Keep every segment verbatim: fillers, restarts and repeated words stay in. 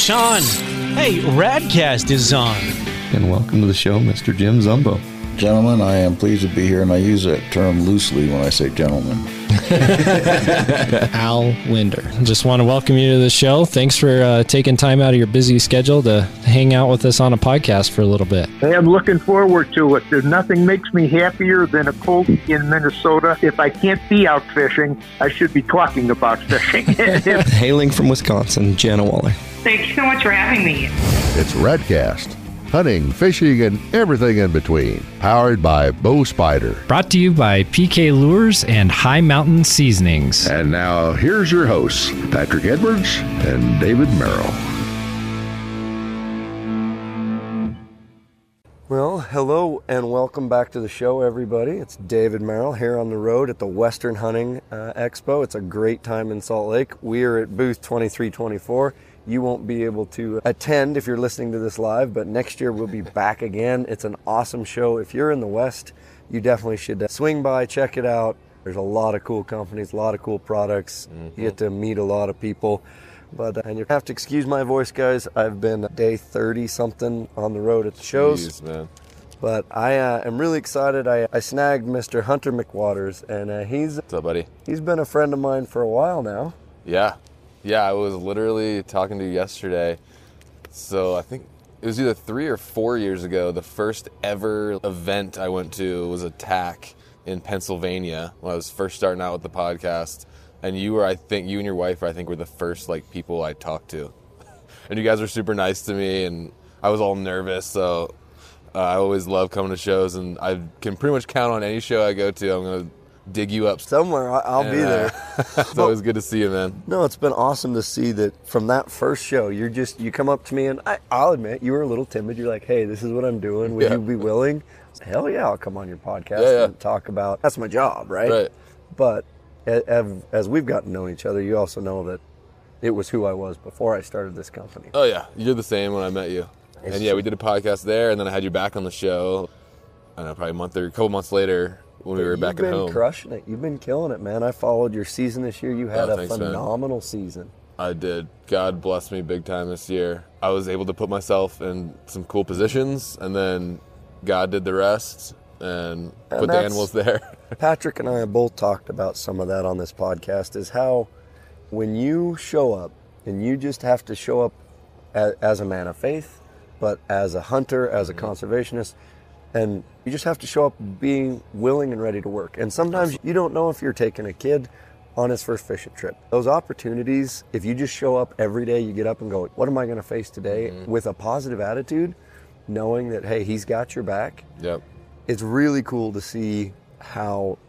Sean. Hey, Radcast is on. And welcome to the show, Mister Jim Zumbo. Gentlemen, I am pleased to be here, and I use that term loosely when I say gentlemen. Al Linder. Just want to welcome you to the show. Thanks for uh, taking time out of your busy schedule to hang out with us on a podcast for a little bit. Hey, I'm looking forward to it. There's nothing makes me happier than a cold in Minnesota. If I can't be out fishing, I should be talking about fishing. Hailing from Wisconsin, Jana Waller. Thank you so much for having me. It's Radcast. Hunting, fishing, and everything in between. Powered by Bow Spider. Brought to you by P K Lures and High Mountain Seasonings. And now, here's your hosts, Patrick Edwards and David Merrill. Well, hello and welcome back to the show, everybody. It's David Merrill here on the road at the Western Hunting uh, Expo. It's a great time in Salt Lake. We are at booth twenty-three twenty-four. You won't be able to attend if you're listening to this live, but next year we'll be back again. It's an awesome show. If you're in the West, you definitely should swing by, check it out. There's a lot of cool companies, a lot of cool products. Mm-hmm. You get to meet a lot of people. But and you have to excuse my voice, guys. I've been day thirty-something on the road at the shows. Jeez, man. But I uh, am really excited. I, I snagged Mister Hunter McWaters, and uh, he's What's up, buddy? He's been a friend of mine for a while now. Yeah. Yeah, I was literally talking to you yesterday. So I think it was either three or four years ago, the first ever event I went to was a T A C in Pennsylvania when I was first starting out with the podcast. And you were, I think, you and your wife, I think, were the first, like, people I talked to. And you guys were super nice to me, and I was all nervous, so uh, I always love coming to shows, and I can pretty much count on any show I go to, I'm going to dig you up. Somewhere, I'll and, be there. Uh, it's always good to see you, man. No, it's been awesome to see that from that first show, you're just, you come up to me, and I, I'll admit, you were a little timid. You're like, hey, this is what I'm doing. Would yeah. you be willing? Hell yeah, I'll come on your podcast yeah, yeah. and talk about, that's my job, right? Right. But as, as we've gotten to know each other, you also know that it was who I was before I started this company. Oh, yeah. You're the same when I met you. It's and, yeah, we did a podcast there, and then I had you back on the show, I don't know, probably a month or a couple months later when we were back at home. You've been crushing it. You've been killing it, man. I followed your season this year. You had oh, a thanks, phenomenal man. season. I did. God blessed me big time this year. I was able to put myself in some cool positions, and then God did the rest and, and put the animals there. Patrick and I have both talked about some of that on this podcast, is how when you show up, and you just have to show up as, as a man of faith, but as a hunter, as a mm-hmm. conservationist, and you just have to show up being willing and ready to work. And sometimes you don't know if you're taking a kid on his first fishing trip. Those opportunities, if you just show up every day, you get up and go, what am I going to face today? Mm-hmm. With a positive attitude, knowing that, hey, he's got your back. Yep. It's really cool to see how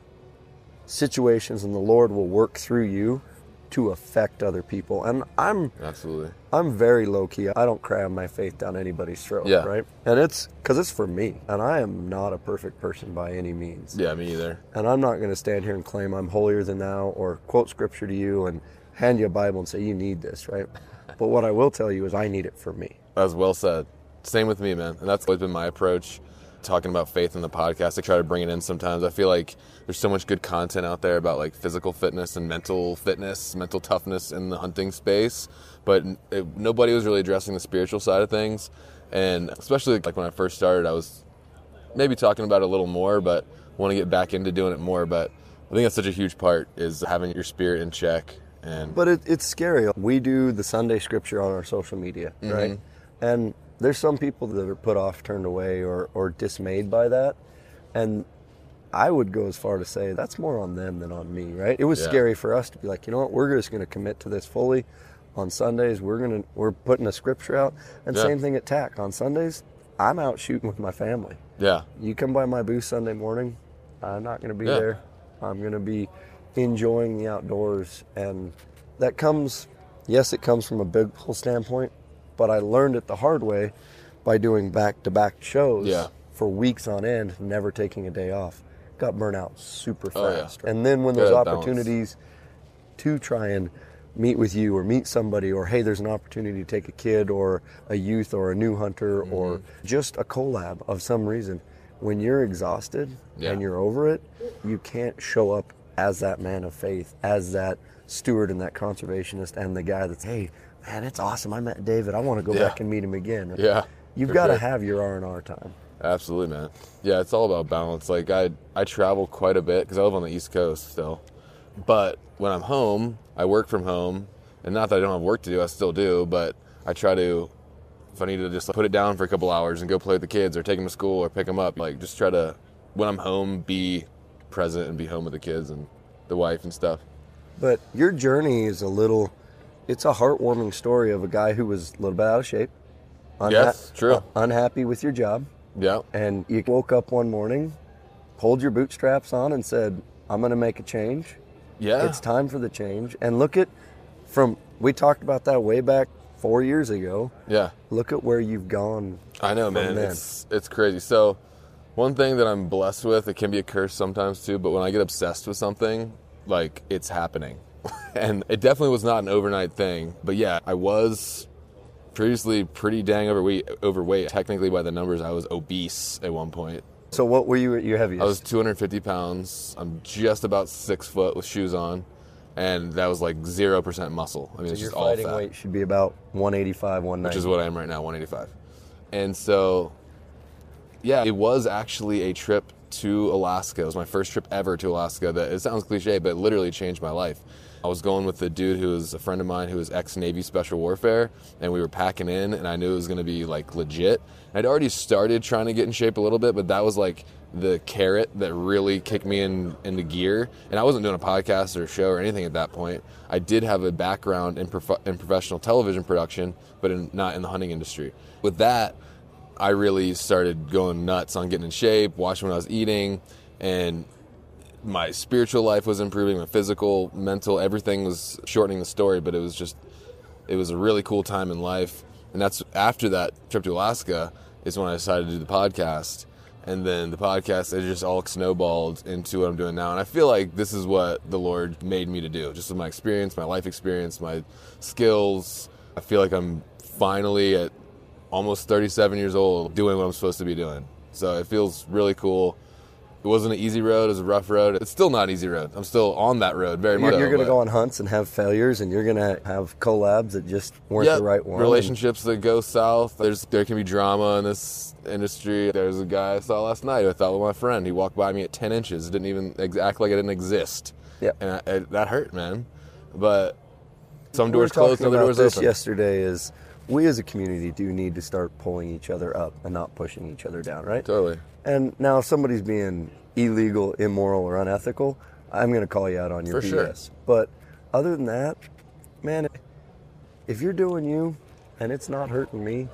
situations and the Lord will work through you to affect other people. And I'm absolutely I'm very low-key. I don't cram my faith down anybody's throat, yeah. right? And it's because it's for me, and I am not a perfect person by any means. Yeah, me either. And I'm not going to stand here and claim I'm holier than thou or quote scripture to you and hand you a Bible and say you need this, right? But what I will tell you is I need it for me. That's well said. Same with me, man. And that's always been my approach. Talking about faith in the podcast, I try to bring it in sometimes. I feel like there's so much good content out there about like physical fitness and mental fitness, mental toughness in the hunting space, but it, nobody was really addressing the spiritual side of things. And especially like when I first started, I was maybe talking about it a little more, but want to get back into doing it more. But I think that's such a huge part, is having your spirit in check. And but it, it's scary. We do the Sunday scripture on our social media, mm-hmm. right? And there's some people that are put off, turned away, or, or dismayed by that. And I would go as far to say that's more on them than on me, right? It was yeah. scary for us to be like, you know what, we're just going to commit to this fully. On Sundays, we're going to we're putting a scripture out. And yeah. same thing at T A C. On Sundays, I'm out shooting with my family. Yeah. You come by my booth Sunday morning, I'm not going to be yeah. there. I'm going to be enjoying the outdoors. And that comes, yes, it comes from a biblical standpoint, but I learned it the hard way by doing back-to-back shows yeah. for weeks on end, never taking a day off. Got burnt out super fast. Oh, yeah. And then when Good those balance. opportunities to try and meet with you or meet somebody, or hey, there's an opportunity to take a kid or a youth or a new hunter mm-hmm. or just a collab of some reason, when you're exhausted yeah. and you're over it, you can't show up as that man of faith, as that steward and that conservationist and the guy that's, hey, man, it's awesome. I met David. I want to go Yeah. back and meet him again. Yeah. You've for got to sure. have your R and R time. Absolutely, man. Yeah, it's all about balance. Like, I I travel quite a bit because I live on the East Coast still. But when I'm home, I work from home. And not that I don't have work to do, I still do. But I try to, if I need to just put it down for a couple hours and go play with the kids or take them to school or pick them up, like, just try to, when I'm home, be present and be home with the kids and the wife and stuff. But your journey is a little, it's a heartwarming story of a guy who was a little bit out of shape. Unha- Yes, true. uh, unhappy with your job. Yeah. And you woke up one morning, pulled your bootstraps on and said, I'm going to make a change. Yeah. It's time for the change. And look at, from, we talked about that way back four years ago. Yeah. Look at where you've gone. I know, from man. then. It's it's crazy. So, one thing that I'm blessed with, it can be a curse sometimes too, but when I get obsessed with something, like, it's happening. And it definitely was not an overnight thing. But yeah, I was previously pretty dang overweight. Overweight. Technically, by the numbers, I was obese at one point. So what were you at your heaviest? I was two hundred fifty pounds. I'm just about six foot with shoes on. And that was like zero percent muscle. I mean, so it's your just all fighting fat. weight should be about one eighty-five, one ninety. Which is what I am right now, one eighty-five. And so, yeah, it was actually a trip to Alaska. It was my first trip ever to Alaska. That it sounds cliche, but it literally changed my life. I was going with a dude who was a friend of mine who was ex-Navy Special Warfare, and we were packing in, and I knew it was going to be, like, legit. I'd already started trying to get in shape a little bit, but that was, like, the carrot that really kicked me in into gear. And I wasn't doing a podcast or a show or anything at that point. I did have a background in, prof- in professional television production, but in, not in the hunting industry. With that, I really started going nuts on getting in shape, watching what I was eating, and my spiritual life was improving, my physical, mental, everything was shortening the story, but it was just, it was a really cool time in life. And that's after that trip to Alaska is when I decided to do the podcast. And then the podcast, it just all snowballed into what I'm doing now. And I feel like this is what the Lord made me to do. Just with my experience, my life experience, my skills. I feel like I'm finally at almost thirty-seven years old doing what I'm supposed to be doing. So it feels really cool. It wasn't an easy road. It was a rough road. It's still not an easy road. I'm still on that road very much. You're, you're going to but- go on hunts and have failures, and you're going to have collabs that just weren't Yeah, the right one. relationships that go south. There's there can be drama in this industry. There's a guy I saw last night who I thought was my friend. He walked by me at ten inches. It didn't even ex- act like I didn't exist. Yeah, and I, I, that hurt, man. But some We were doors closed, talking other about doors this open. yesterday is we as a community do need to start pulling each other up and not pushing each other down, right? Totally. And now if somebody's being illegal, immoral, or unethical, I'm going to call you out on your For B S. sure. But other than that, man, if you're doing you and it's not hurting me,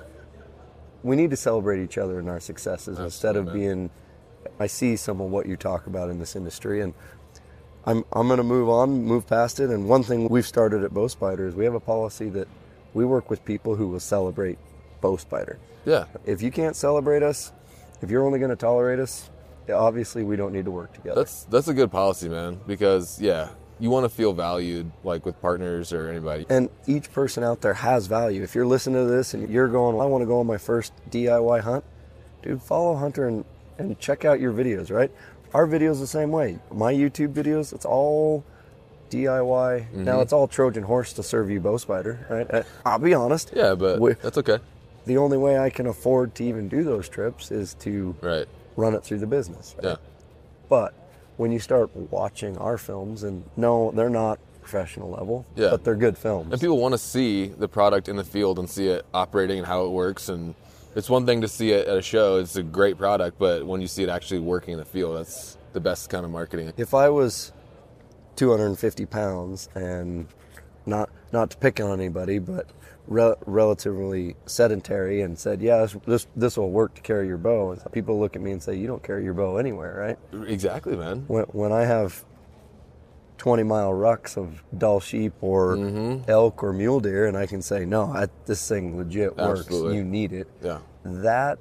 we need to celebrate each other and our successes instead of Absolutely, being, I see some of what you talk about in this industry, and I'm I'm going to move on, move past it. And one thing we've started at Bow Spider is we have a policy that we work with people who will celebrate Bow Spider. Yeah. If you can't celebrate us, if you're only going to tolerate us, obviously we don't need to work together. That's that's a good policy, man. Because yeah, you want to feel valued, like with partners or anybody. And each person out there has value. If you're listening to this and you're going, I want to go on my first D I Y hunt, dude, follow Hunter and, and check out your videos, right? Our videos the same way. My YouTube videos, it's all D I Y. Mm-hmm. Now it's all Trojan horse to serve you Bow Spider, right? Uh, I'll be honest. Yeah, but we, that's okay. The only way I can afford to even do those trips is to right. run it through the business. Right? Yeah. But when you start watching our films, and no, they're not professional level, Yeah. but they're good films. And people want to see the product in the field and see it operating and how it works. And it's one thing to see it at a show. It's a great product, but when you see it actually working in the field, that's the best kind of marketing. If I was two hundred fifty pounds and not not to pick on anybody, but re- relatively sedentary, and said, yeah, this, this this will work to carry your bow, and people look at me and say, you don't carry your bow anywhere, right? Exactly, man. When, when I have twenty mile rucks of dull sheep or Mm-hmm. elk or mule deer, and I can say, no, I, this thing legit works. Absolutely. You need it. Yeah. That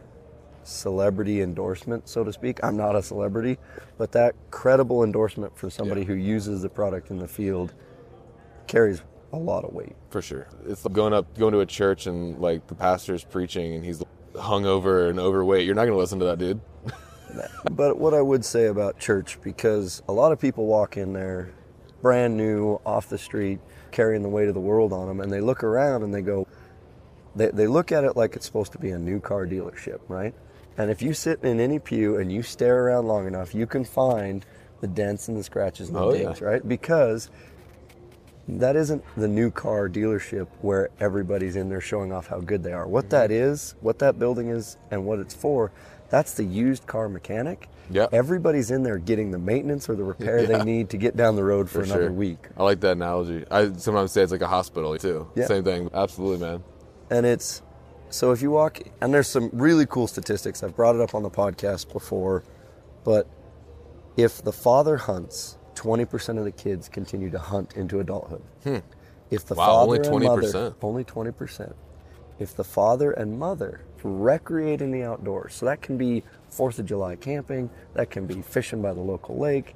celebrity endorsement, so to speak, I'm not a celebrity, but that credible endorsement from somebody Yeah. who uses the product in the field carries a lot of weight. For sure. It's like going up, going to a church and like the pastor's preaching and he's hungover and overweight. You're not going to listen to that dude. But what I would say about church, because a lot of people walk in there brand new, off the street, carrying the weight of the world on them, and they look around and they go, they, they look at it like it's supposed to be a new car dealership, right? And if you sit in any pew and you stare around long enough, you can find the dents and the scratches and the Oh, dings, yeah. right? Because that isn't the new car dealership where everybody's in there showing off how good they are. What that is, what that building is, and what it's for, that's the used car mechanic. Yeah. Everybody's in there getting the maintenance or the repair Yeah. they need to get down the road for, For another sure. week. I like that analogy. I sometimes say it's like a hospital too. Yeah. Same thing. Absolutely, man. And it's, so if you walk, and there's some really cool statistics. I've brought it up on the podcast before, but if the father hunts, twenty percent of the kids continue to hunt into adulthood. Hmm. If the Wow, father only and twenty mother, percent. only twenty percent. If the father and mother recreate in the outdoors, so that can be fourth of July camping, that can be fishing by the local lake,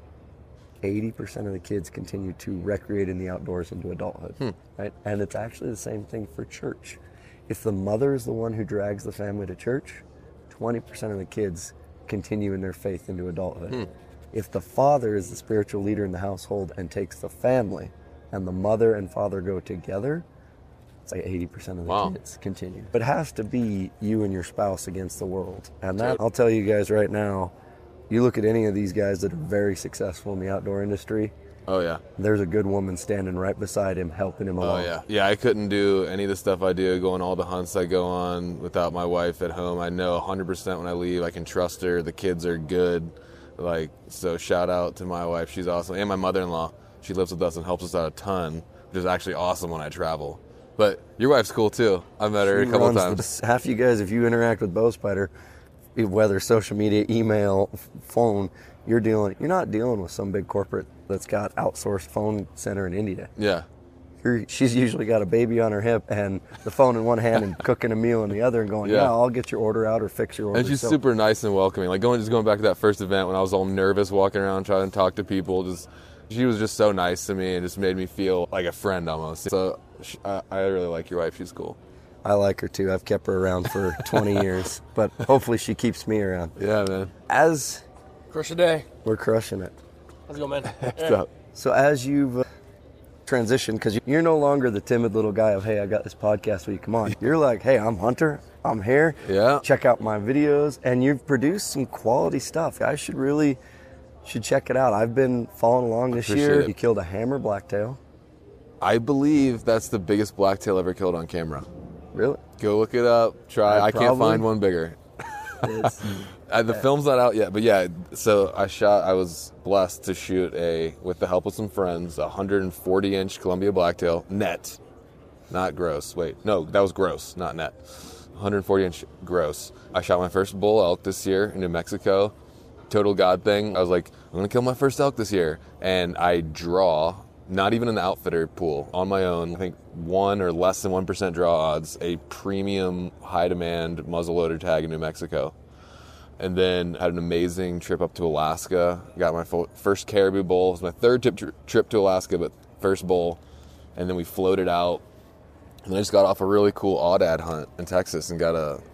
eighty percent of the kids continue to recreate in the outdoors into adulthood, Hmm. right? And it's actually the same thing for church. If the mother is the one who drags the family to church, twenty percent of the kids continue in their faith into adulthood. Hmm. If the father is the spiritual leader in the household and takes the family, and the mother and father go together, it's like eighty percent of the Wow. kids continue. But it has to be you and your spouse against the world. And that, I'll tell you guys right now, you look at any of these guys that are very successful in the outdoor industry, Oh yeah. there's a good woman standing right beside him, helping him Oh along. yeah. Yeah, I couldn't do any of the stuff I do, going all the hunts I go on without my wife at home. I know one hundred percent when I leave, I can trust her. The kids are good. Like, so shout out to my wife. She's awesome. And my mother-in-law. She lives with us and helps us out a ton, which is actually awesome when I travel. But your wife's cool too. I met her She a couple runs times. the- half you guys, if you interact with Bow Spider, whether social media, email, f- phone, you're dealing. You're not dealing with some big corporate that's got outsourced phone center in India. Yeah. You're, she's usually got a baby on her hip and the phone in one hand and cooking a meal in the other and going, yeah, Yeah. I'll get your order out or fix your order. And she's So- super nice and welcoming. Like going, just going back to that first event when I was all nervous walking around trying to talk to people. Just, she was just so nice to me and just made me feel like a friend almost. So sh I, I really like your wife. She's cool. I like her too. I've kept her around for twenty years, but hopefully she keeps me around. Yeah, man. As Crush a day. we're crushing it. How's it going, man? What's up? So as you've uh, transitioned, because you're no longer the timid little guy of, hey, I got this podcast, will you come on? You're like, hey, I'm Hunter. I'm here. Yeah. Check out my videos. And you've produced some quality stuff. I should really should check it out. I've been following along this Appreciate year. it. You killed a hammer blacktail. I believe that's the biggest blacktail ever killed on camera. Really? Go look it up. Try. I I, can't probably- find one bigger. It's, Uh, the film's not out yet, but yeah. So I shot. I was blessed to shoot a, with the help of some friends, a one hundred forty inch Columbia blacktail net, not gross. Wait, no, that was gross, not net. one hundred forty inch gross. I shot my first bull elk this year in New Mexico. Total God thing. I was like, I'm gonna kill my first elk this year, and I draw. Not even in the outfitter pool, on my own. I think one or less than one percent draw odds. A premium, high demand muzzleloader tag in New Mexico. And then had an amazing trip up to Alaska. Got my fo- first caribou bull. It was my third trip, tri- trip to Alaska, but first bull. And then we floated out. And then I just got off a really cool aoudad hunt in Texas and got a...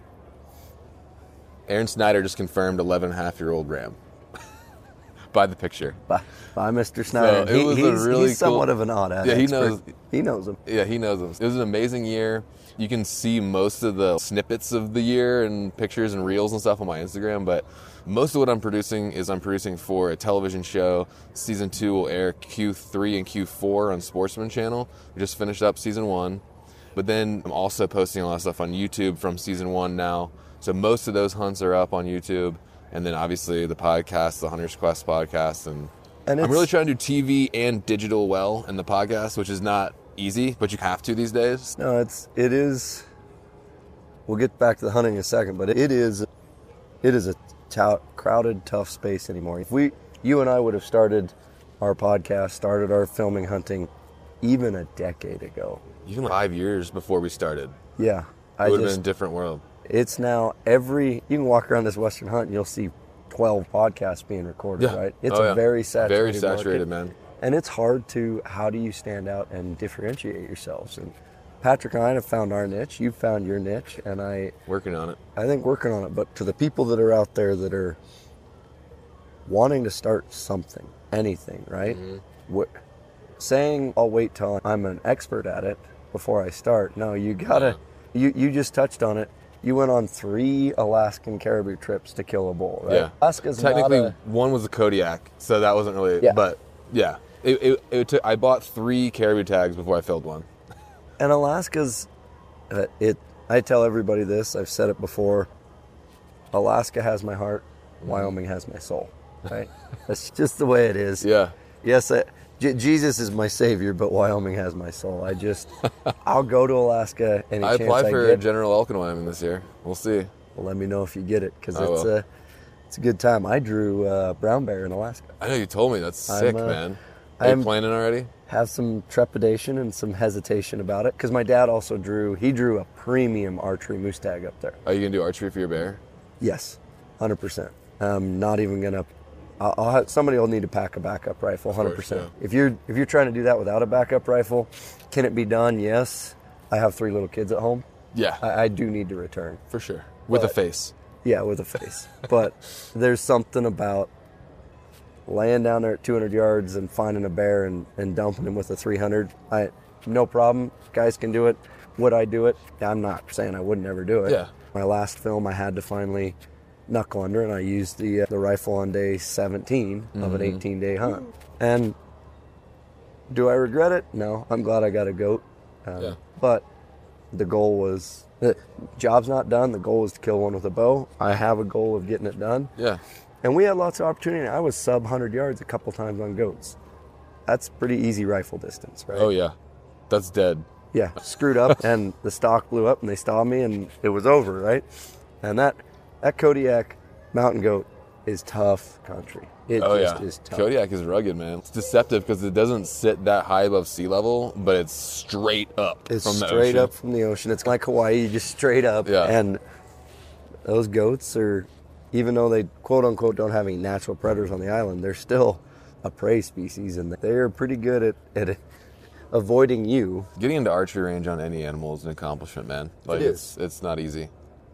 Aaron Snyder just confirmed eleven and a half year old ram. By the picture. by, by Mister Snyder. So it He- was a he's, really he's somewhat cool- of an odd Yeah, he expert. knows- He knows him. Yeah, he knows them. It was an amazing year. You can see most of the snippets of the year and pictures and reels and stuff on my Instagram, but most of what I'm producing is I'm producing for a television show. Season two will air Q three and Q four on Sportsman Channel. We just finished up season one. But then I'm also posting a lot of stuff on YouTube from season one now. So most of those hunts are up on YouTube. And then obviously the podcast, the Hunter's Quest podcast. And, And I'm it's- really trying to do T V and digital well in the podcast, which is not easy, but you have to these days. No, it's it is. We'll get back to the hunting in a second, but it is, it is a tout, crowded, tough space anymore. If we, you and I, would have started our podcast, started our filming hunting, even a decade ago. Even like five years before we started, Yeah, I it would have just. been a different world. It's now every. You can walk around this Western hunt and you'll see twelve podcasts being recorded. Yeah. Right? It's Oh, a yeah. very saturated. Very saturated, market. man. And it's hard to, how do you stand out and differentiate yourselves? And Patrick and I have found our niche. You've found your niche, and I, Working on it. I think working on it. But to the people that are out there that are wanting to start something, anything, right? Mm-hmm. wh- saying I'll wait till I'm an expert at it before I start. No, you gotta. You you just touched on it. You went on three Alaskan caribou trips to kill a bull, right? Yeah. Alaska's Technically, not a, one was a Kodiak, so that wasn't really. Yeah. But yeah, it, it, it took, I bought three caribou tags before I filled one. and Alaska's. Uh, it. I tell everybody this. I've said it before. Alaska has my heart. Wyoming has my soul. Right. That's just the way it is. Yeah. Yes, I, J- Jesus is my savior, but Wyoming has my soul. I just, I'll go to Alaska any I chance applied I for get. General Elk in Wyoming this year. We'll see. Well, let me know if you get it, because I it's will. a, it's a good time. I drew uh, brown bear in Alaska. I know you told me. That's sick, I'm, uh, man. Are you I'm- planning already? Have some trepidation and some hesitation about it, because my dad also drew. He drew a premium archery moose tag up there. Are you gonna do archery for your bear? Yes, one hundred percent. I'm not even gonna. I'll, I'll have, somebody will need to pack a backup rifle, one hundred percent. course, If you're if you're trying to do that without a backup rifle, can it be done? Yes. I have three little kids at home. Yeah, I, I do need to return. for sure. With But- a face. Yeah, with a face. But there's something about laying down there at two hundred yards and finding a bear and, and dumping him with a three hundred. I no problem. Guys can do it. Would I do it? I'm not saying I would never do it. Yeah. My last film, I had to finally knuckle under, and I used the uh, the rifle on day seventeen of an eighteen day hunt. And do I regret it? No. I'm glad I got a goat. Um, Yeah. But the goal was, the job's not done. The goal was to kill one with a bow. I have a goal of getting it done. Yeah. And we had lots of opportunity. I was sub one hundred yards a couple times on goats. That's pretty easy rifle distance, right? Oh yeah, that's dead. Yeah, screwed up, and the stock blew up, and they saw me, and it was over, right? And that that Kodiak mountain goat is tough country. It Oh just yeah, is tough. Kodiak is rugged, man. It's deceptive because it doesn't sit that high above sea level, but it's straight up It's from the straight ocean. up from the ocean. It's like Hawaii, just straight up. Yeah. And those goats are, even though they quote unquote don't have any natural predators on the island, they're still a prey species, and they're pretty good at, at avoiding you. Getting into archery range on any animal is an accomplishment, man. Like It is. it's it's not easy.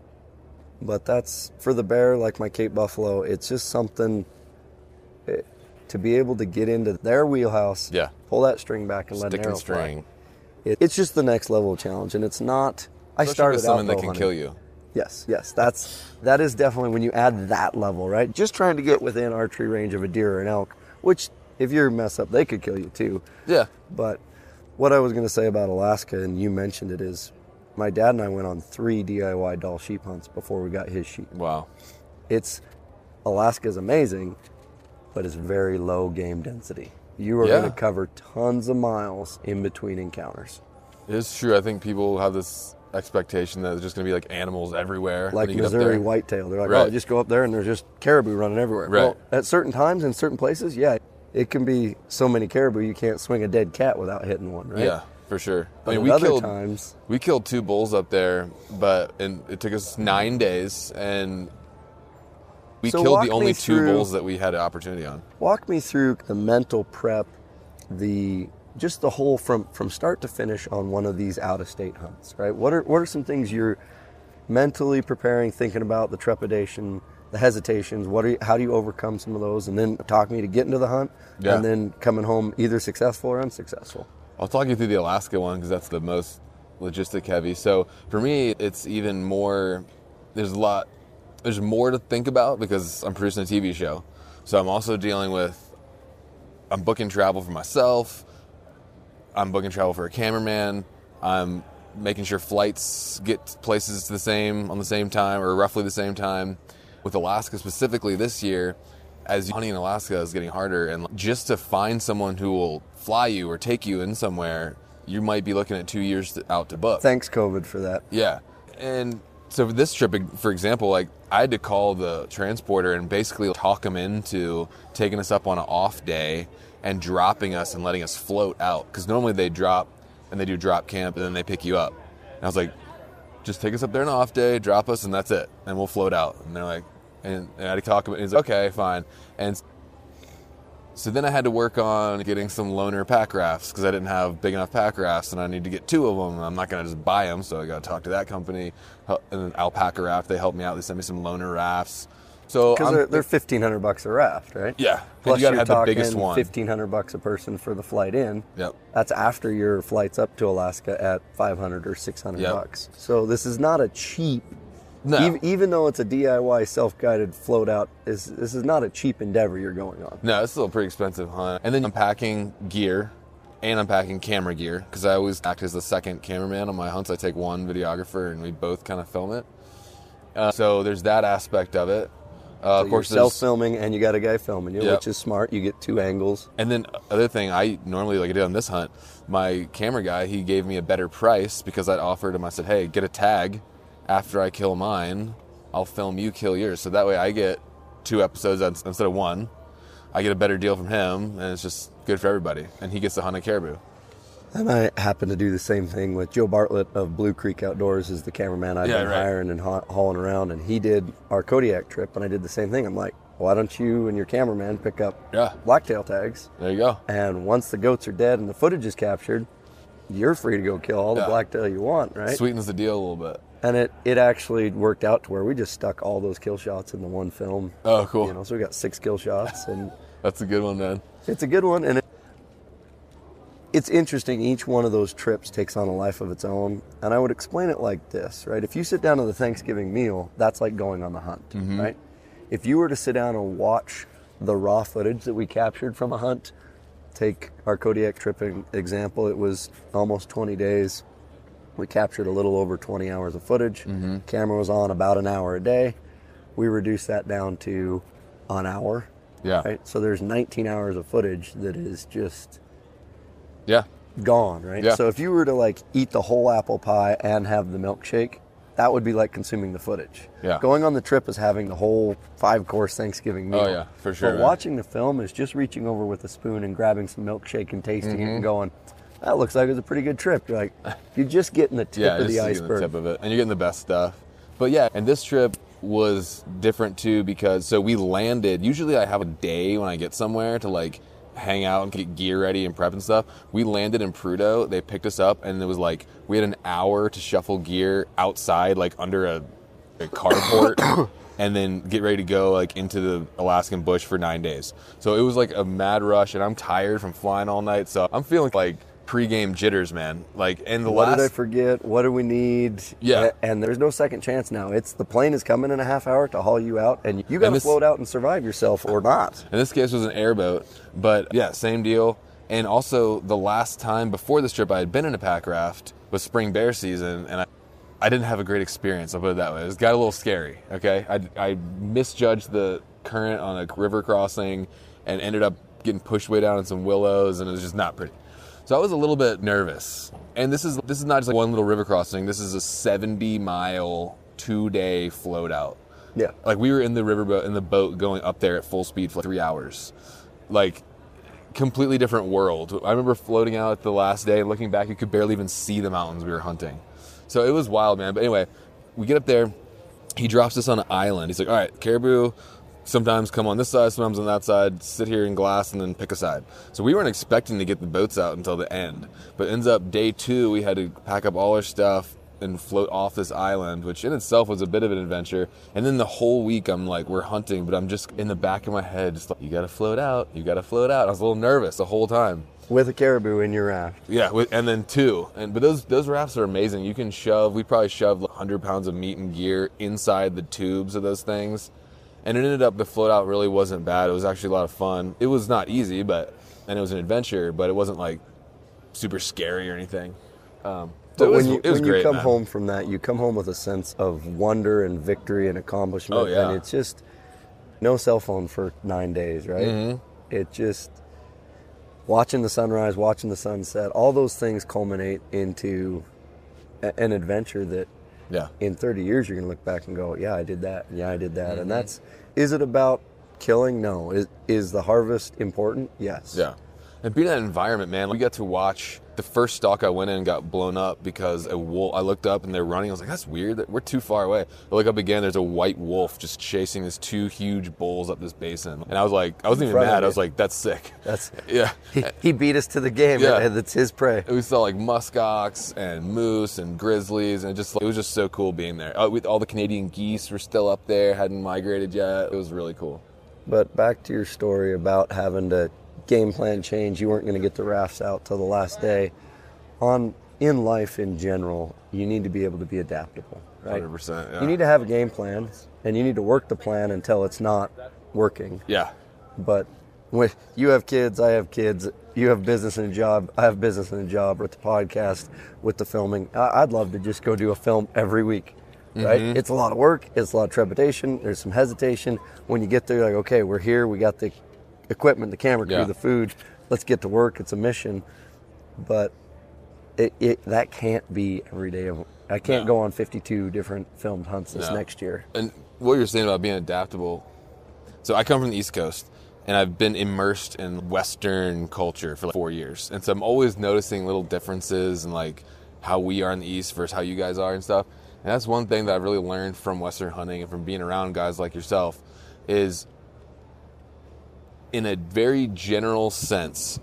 But that's, for the bear, like my Cape Buffalo, it's just something eh, to be able to get into their wheelhouse, Yeah. pull that string back and let Stick an arrow and string. fly. It, it's just the next level of challenge, and it's not. I Especially started with someone out that bow can hunting. kill you. Yes, yes, that's that is definitely when you add that level, right? Just trying to get within archery range of a deer or an elk, which if you mess up, they could kill you too. Yeah. But what I was going to say about Alaska, and you mentioned it, is my dad and I went on three D I Y Dall sheep hunts before we got his sheep. Wow. It's Alaska's amazing, but it's very low game density. You are Yeah. going to cover tons of miles in between encounters. It's true. I think people have this expectation that there's just going to be like animals everywhere. Like when you get up Missouri there. whitetail. They're like, Right. oh, just go up there and there's just caribou running everywhere. Right. Well, at certain times in certain places, yeah, it can be so many caribou you can't swing a dead cat without hitting one, right? Yeah, for sure. But I mean, at we other killed times, we killed two bulls up there, but and it took us nine days, and we So killed walk the only me two through- bulls that we had an opportunity on. walk me through the mental prep, the just the whole from from start to finish on one of these out of state hunts, right? What are what are some things you're mentally preparing, thinking about, the trepidation, the hesitations? What are you, how do you overcome some of those, and then talk me to getting to the hunt, Yeah. and then coming home either successful or unsuccessful? I'll talk you through the Alaska one because that's the most logistic heavy. So for me, it's even more. There's a lot. There's more to think about because I'm producing a T V show. So I'm also dealing with. I'm booking travel for myself. I'm booking travel for a cameraman. I'm making sure flights get places the same on the same time or roughly the same time. With Alaska specifically this year, as hunting in Alaska is getting harder, and just to find someone who will fly you or take you in somewhere, you might be looking at two years to, out to book. Thanks, COVID, for that. Yeah. And so for this trip, for example, like I had to call the transporter and basically talk them into taking us up on an off day and dropping us and letting us float out. Because normally they drop and they do drop camp and then they pick you up. And I was like, just take us up there on an off day, drop us, and that's it. And we'll float out. And they're like, and, and I had to talk about it. He's like, okay, fine. And so then I had to work on getting some loaner pack rafts because I didn't have big enough pack rafts, and I need to get two of them. I'm not going to just buy them, so I got to talk to that company. And then Alpaca Raft, they helped me out. They sent me some loaner rafts. So because they're, they're fifteen hundred bucks a raft, right? Yeah. Plus you gotta you're have the talking biggest one. fifteen hundred bucks a person for the flight in. Yep. That's after your flights up to Alaska at five hundred or six hundred Yep. bucks. So this is not a cheap. No. Even, even though it's a D I Y self-guided float out, this, this is not a cheap endeavor you're going on. No, it's still a pretty expensive hunt. And then I'm packing gear, and I'm packing camera gear, because I always act as the second cameraman on my hunts. I take one videographer, and we both kind of film it. Uh, so there's that aspect of it. Uh, So of course, you're self-filming, and you got a guy filming you, Yep. which is smart. You get two angles. And then other thing, I normally, like I did on this hunt, my camera guy, he gave me a better price because I'd offered him, I said, hey, get a tag. After I kill mine, I'll film you kill yours. So that way I get two episodes instead of one. I get a better deal from him, and it's just good for everybody. And he gets to hunt a caribou. And I happen to do the same thing with Joe Bartlett of Blue Creek Outdoors, is the cameraman I've Yeah, been right. hiring and ha- hauling around. And he did our Kodiak trip, and I did the same thing. I'm like, why don't you and your cameraman pick up Yeah. blacktail tags? There you go. And once the goats are dead and the footage is captured, you're free to go kill all the Yeah. blacktail you want, right? Sweetens the deal a little bit. And it, it actually worked out to where we just stuck all those kill shots in the one film. Oh, cool. You know, so we got six kill shots, and That's a good one, man. it's a good one. And it, it's interesting. Each one of those trips takes on a life of its own. And I would explain it like this, right? If you sit down to the Thanksgiving meal, that's like going on the hunt, Mm-hmm. right? If you were to sit down and watch the raw footage that we captured from a hunt, take our Kodiak trip in example, it was almost twenty days. We captured a little over twenty hours of footage. Mm-hmm. Camera was on about an hour a day. We reduced that down to an hour. Yeah. Right? So there's nineteen hours of footage that is just Yeah. gone, right? Yeah. So if you were to like eat the whole apple pie and have the milkshake, that would be like consuming the footage. Yeah. Going on the trip is having the whole five-course Thanksgiving meal. Oh, yeah, for sure, But man. watching the film is just reaching over with a spoon and grabbing some milkshake and tasting Mm-hmm. it and going, that looks like it was a pretty good trip. You're like, you're just getting the tip Yeah, of just the getting iceberg. the tip of it, and you're getting the best stuff. But yeah, and this trip was different too because so we landed. Usually, I have a day when I get somewhere to like hang out and get gear ready and prep and stuff. We landed in Prudhoe. They picked us up, and it was like we had an hour to shuffle gear outside, like under a, a carport. And then get ready to go like into the Alaskan bush for nine days. So it was like a mad rush, and I'm tired from flying all night. So I'm feeling like pre-game jitters, man. Like, and the What last, did I forget? What do we need? Yeah. A- And there's no second chance now. It's the plane is coming in a half hour to haul you out, and you got to this- float out and survive yourself or not. in this case, it was an airboat, but yeah, same deal. And also, the last time before this trip, I had been in a pack raft was spring bear season, and I, I didn't have a great experience. I'll put it that way. It got a little scary. Okay, I, I misjudged the current on a river crossing, and ended up getting pushed way down in some willows, and it was just not pretty. So I was a little bit nervous. And this is this is not just like one little river crossing. This is a seventy mile, two day float out. Yeah. Like we were in the riverboat in the boat going up there at full speed for like three hours. Like completely different world. I remember floating out the last day and looking back, you could barely even see the mountains we were hunting. So it was wild, man. But anyway, we get up there. He drops us on an island. He's like, all right, caribou sometimes come on this side, sometimes on that side, sit here in glass and then pick a side. So we weren't expecting to get the boats out until the end. But ends up day two, we had to pack up all our stuff and float off this island, which in itself was a bit of an adventure. And then the whole week I'm like, we're hunting, but I'm just in the back of my head, just like, you gotta float out, you gotta float out. I was a little nervous the whole time. With a caribou in your raft. Yeah, with, and then two. And but those those rafts are amazing. You can shove, we probably shoved like one hundred pounds of meat and gear inside the tubes of those things. And it ended up, the float out really wasn't bad. It was actually a lot of fun. It was not easy, but, and it was an adventure, but it wasn't like super scary or anything. Um, so But it was, when you, it was when great, you come man. home from that, you come home with a sense of wonder and victory and accomplishment. Oh, yeah. And it's just no cell phone for nine days, right? Mm-hmm. It just, watching the sunrise, watching the sunset, all those things culminate into a, an adventure that Yeah. in thirty years you're going to look back and go, yeah, I did that. Yeah, I did that. Mm-hmm. And that's, is it about killing? No. Is, is the harvest important? Yes. Yeah. And being in that environment, man, we got to watch the first stalk I went in got blown up because a wolf, I looked up and they're running. I was like, that's weird. We're too far away. I look up again, there's a white wolf just chasing these two huge bulls up this basin. And I was like, I wasn't even mad. I was like, that's sick. That's yeah. He, he beat us to the game. Yeah. And it's his prey. We saw like muskox and moose and grizzlies, and it just it was just so cool being there. Uh, with all the Canadian geese were still up there, hadn't migrated yet. It was really cool. But back to your story about having to game plan change. You weren't going to get the rafts out till the last day. On in life in general, you need to be able to be adaptable, right? one hundred percent, yeah. You need to have a game plan, and you need to work the plan until it's not working. Yeah. But when you have kids, I have kids, you have business and a job, I have business and a job with the podcast, with the filming. I'd love to just go do a film every week, right? Mm-hmm. It's a lot of work, it's a lot of trepidation, there's some hesitation. When you get there, like, okay, we're here, we got the equipment, the camera crew, Yeah. the food, let's get to work, it's a mission. But It, it that can't be every day. Of, I can't No. go on fifty-two different filmed hunts this No. next year. And what you're saying about being adaptable. So I come from the East Coast, and I've been immersed in Western culture for like four years. And so I'm always noticing little differences in like how we are in the East versus how you guys are and stuff. And that's one thing that I've really learned from Western hunting and from being around guys like yourself is, in a very general sense,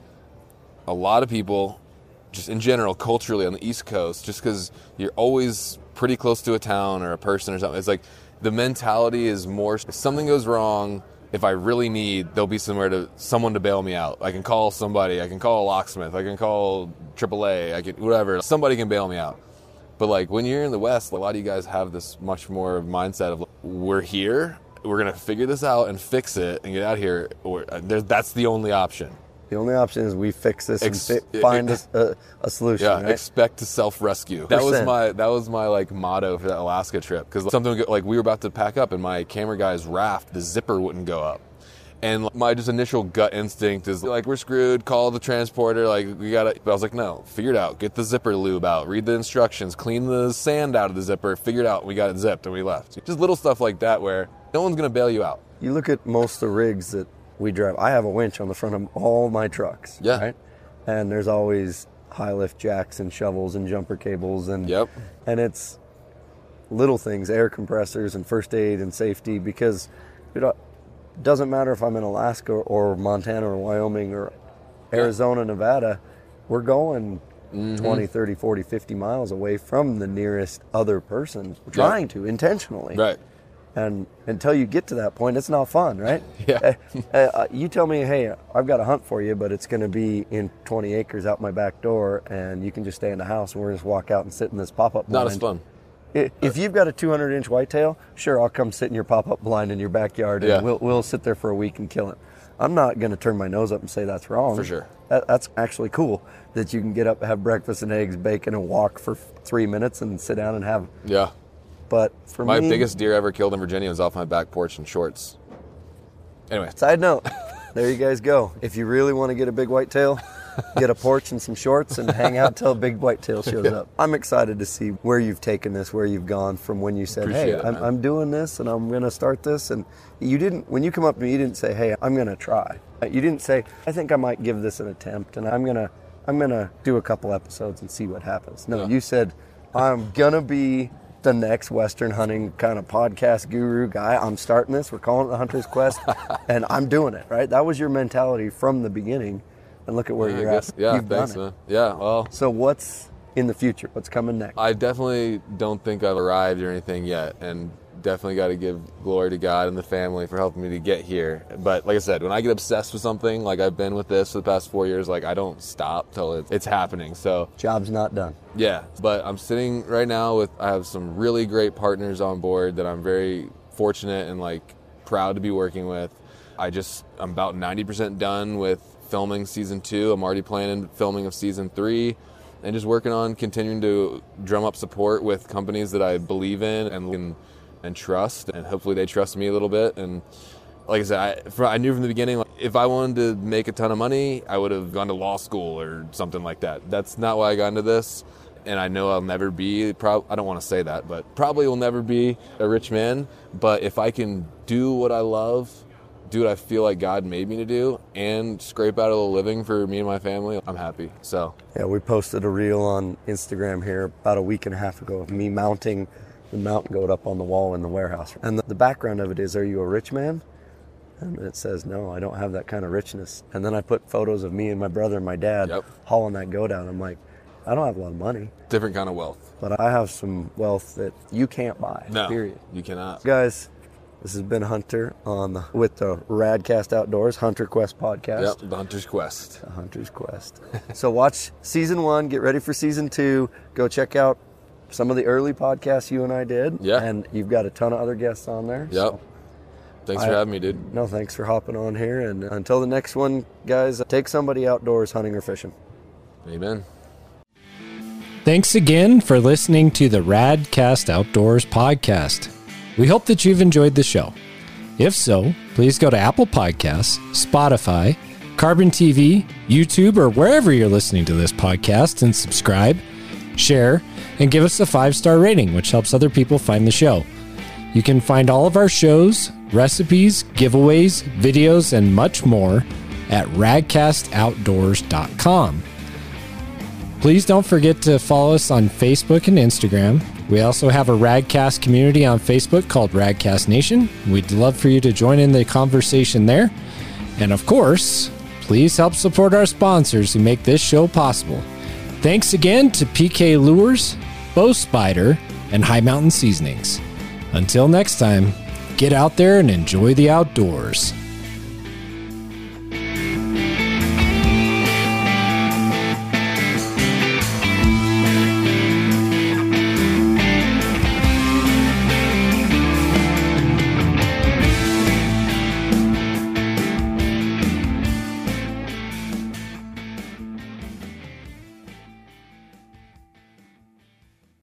a lot of people, just in general, culturally on the East Coast, just because you're always pretty close to a town or a person or something, it's like the mentality is more, if something goes wrong, if I really need, there'll be somewhere to, someone to bail me out. I can call somebody, I can call a locksmith, I can call triple A, I can, whatever, somebody can bail me out. But like when you're in the West, a lot of you guys have this much more mindset of, we're here, we're going to figure this out and fix it and get out of here. Or, uh, that's the only option. The only option is we fix this Ex- and fi- find a, a, a solution. Yeah, right? expect to self-rescue. That was Percent. my that was my like motto for that Alaska trip, because something like we were about to pack up and my camera guy's raft, the zipper wouldn't go up, and my just initial gut instinct is like, we're screwed. Call the transporter. Like we gotta. But I was like, no, figure it out. Get the zipper lube out. Read the instructions. Clean the sand out of the zipper. Figure it out. We got it zipped and we left. Just little stuff like that where no one's gonna bail you out. You look at most of the rigs that we drive. I have a winch on the front of all my trucks. Yeah. Right? And there's always high lift jacks and shovels and jumper cables and Yep. and it's little things, air compressors and first aid and safety, because you know, it doesn't matter if I'm in Alaska or Montana or Wyoming or Arizona, Nevada, we're going Mm-hmm. twenty, thirty, forty, fifty miles away from the nearest other person, trying to intentionally. Right. And until you get to that point, it's not fun, right? Yeah. Uh, uh, you tell me, hey, I've got a hunt for you, but it's going to be in twenty acres out my back door, and you can just stay in the house, and we're going to just walk out and sit in this pop-up blind. Not as fun. I- If you've got a two hundred inch whitetail, sure, I'll come sit in your pop-up blind in your backyard, and Yeah. we'll, we'll sit there for a week and kill it. I'm not going to turn my nose up and say that's wrong. For sure. That, that's actually cool that you can get up, have breakfast and eggs, bacon, and walk for three minutes and sit down and have. Yeah. But for My me, biggest deer ever killed in Virginia was off my back porch in shorts. Anyway. Side note, there you guys go. If you really want to get a big whitetail, get a porch and some shorts and hang out till a big whitetail shows up. I'm excited to see where you've taken this, where you've gone from when you said, Appreciate hey, it, I'm, man. I'm doing this and I'm going to start this. And you didn't, when you come up to me, you didn't say, hey, I'm going to try. You didn't say, I think I might give this an attempt and I'm going to, I'm going to do a couple episodes and see what happens. No, Yeah. you said, I'm going to be the next Western hunting kind of podcast guru guy. I'm starting this. We're calling it the Hunter's Quest, and I'm doing it, right? That was your mentality from the beginning, and look at where Yeah, I you're guess- at. Yeah, You've thanks, done it. man. Yeah, well. So what's in the future? What's coming next? I definitely don't think I've arrived or anything yet, and definitely got to give glory to God and the family for helping me to get here. But like I said, when I get obsessed with something, like I've been with this for the past four years, like I don't stop till it's, it's happening. So Job's not done. yeah, but I'm sitting right now with, I have some really great partners on board that I'm very fortunate and like proud to be working with. I just, I'm about ninety percent done with filming season two. I'm already planning filming of season three, and just working on continuing to drum up support with companies that I believe in and and, and trust, and hopefully they trust me a little bit. And like I said, I, for, I knew from the beginning, like, if I wanted to make a ton of money, I would have gone to law school or something like that. That's not why I got into this. And I know I'll never be, prob- I don't want to say that, but probably will never be a rich man. But if I can do what I love, do what I feel like God made me to do and scrape out a little living for me and my family, I'm happy. So yeah, we posted a reel on Instagram here about a week and a half ago of me mounting the mountain goat up on the wall in the warehouse. And the, the background of it is, are you a rich man? And it says, no, I don't have that kind of richness. And then I put photos of me and my brother and my dad yep. hauling that goat out. I'm like, I don't have a lot of money. Different kind of wealth. But I have some wealth that you can't buy, no, period. You cannot. Guys, this has been Hunter on the, with the Radcast Outdoors Hunter Quest podcast. Yep, the Hunter's Quest. The Hunter's Quest. So watch season one, get ready for season two. Go check out some of the early podcasts you and I did. Yeah. And you've got a ton of other guests on there. Yep. So thanks I, for having me, dude. No, thanks for hopping on here. And until the next one, guys, take somebody outdoors hunting or fishing. Amen. Thanks again for listening to the Radcast Outdoors podcast. We hope that you've enjoyed the show. If so, please go to Apple Podcasts, Spotify, Carbon T V, YouTube, or wherever you're listening to this podcast and subscribe, share, and give us a five-star rating, which helps other people find the show. You can find all of our shows, recipes, giveaways, videos, and much more at radcast outdoors dot com. Please don't forget to follow us on Facebook and Instagram. We also have a Radcast community on Facebook called Radcast Nation. We'd love for you to join in the conversation there. And of course, please help support our sponsors who make this show possible. Thanks again to P K Lures, Bow Spider, and High Mountain Seasonings. Until next time, get out there and enjoy the outdoors.